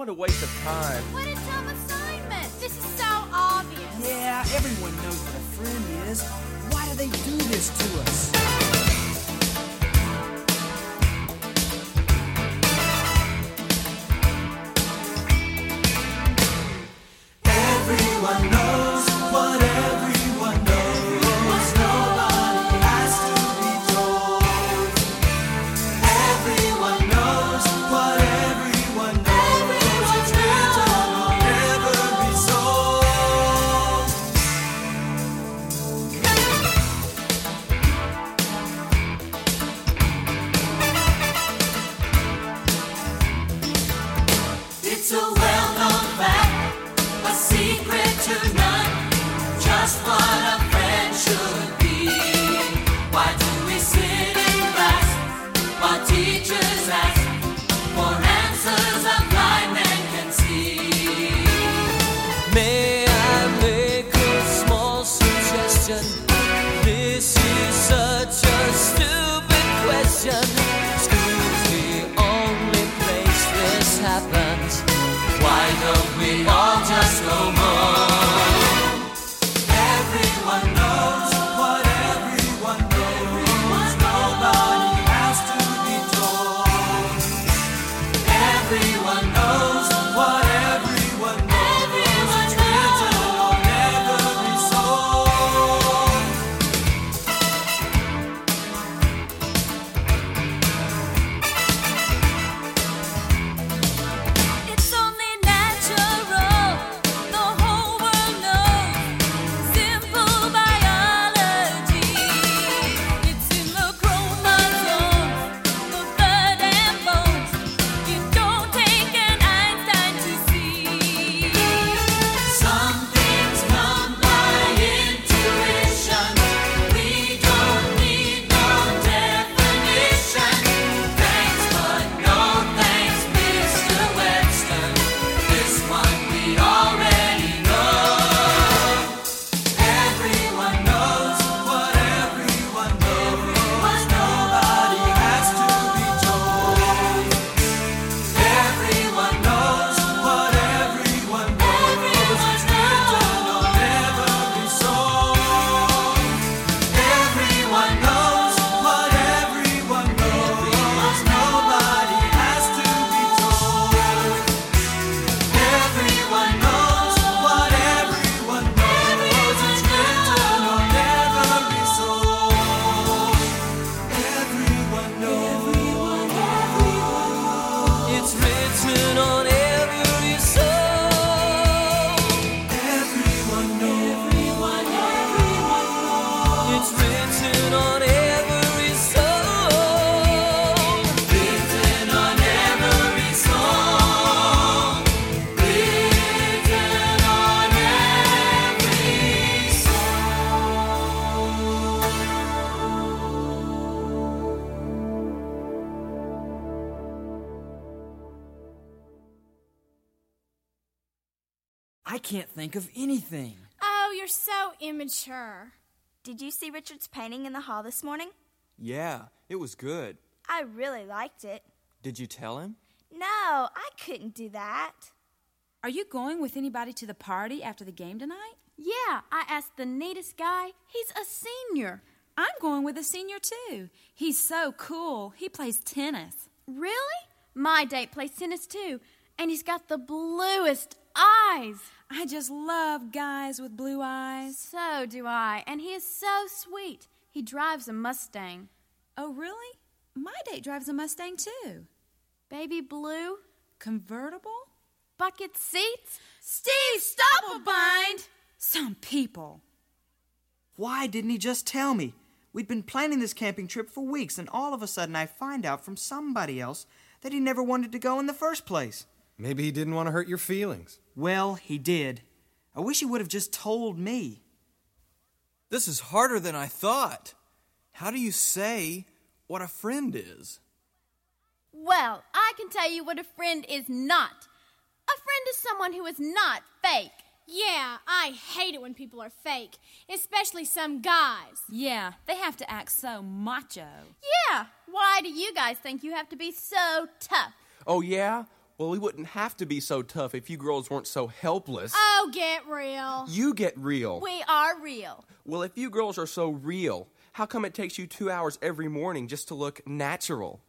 What a waste of time. What a dumb assignment. This is so obvious. Yeah, everyone knows what a friend is. Why do they do this to us? Everyone knows what everyone knows. Nobody has to be told. Everyone knows what everyone knows. It's written on every soul. It's a well-known fact, a secret to none, just what a friend should be. Why do we sit in class while teachers ask for answers a blind man can see? May I make a small suggestion? This is such a stupid question. School's the only place this happens. Why don't we all just go home? Everyone knows what everyone knows. Nobody has to be told. Everyone knows what everyone knows. It's written on every soul. It's only natural. The whole world knows. Simple biology. It's in the chromosomes, the blood and bones. You don't take an Einstein to see. Some things come by intuition. We don't need no definition. Thanks, but no thanks, Mr. Webster. This one we already know. Everyone knows what everyone knows. Nobody has to be told. Everyone knows what everyone knows. It's written on every soul. Everyone knows what everyone knows. Nobody has to be told. Everyone knows what everyone knows. It's written on every soul. Everyone knows. It's written on every soul. Everyone knows. It's written on every soul. Written on every soul. Written on every I can't think of anything. Oh, you're so immature. Did you see Richard's painting in the hall this morning? Yeah, it was good. I really liked it. Did you tell him? No, I couldn't do that. Are you going with anybody to the party after the game tonight? Yeah, I asked the neatest guy. He's a senior. I'm going with a senior, too. He's so cool. He plays tennis. Really? My date plays tennis too, and he's got the bluest eyes. I just love guys with blue eyes. So do I, and he is so sweet. He drives a Mustang. Oh, really? My date drives a Mustang, too. Baby blue, Convertible? bucket seats. Steve Stoppelbind! Some people. Why didn't he just tell me? We'd been planning this camping trip for weeks, and all of a sudden I find out from somebody else that he never wanted to go in the first place. Maybe he didn't want to hurt your feelings. Well, he did. I wish he would have just told me. This is harder than I thought. How do you say what a friend is? Well, I can tell you what a friend is not. A friend is someone who is not fake. Yeah, I hate it when people are fake, especially some guys. Yeah, they have to act so macho. Yeah, why do you guys think you have to be so tough? Oh, yeah? Well, we wouldn't have to be so tough if you girls weren't so helpless. Oh, get real. You get real. We are real. Well, if you girls are so real, how come it takes you 2 hours every morning just to look natural?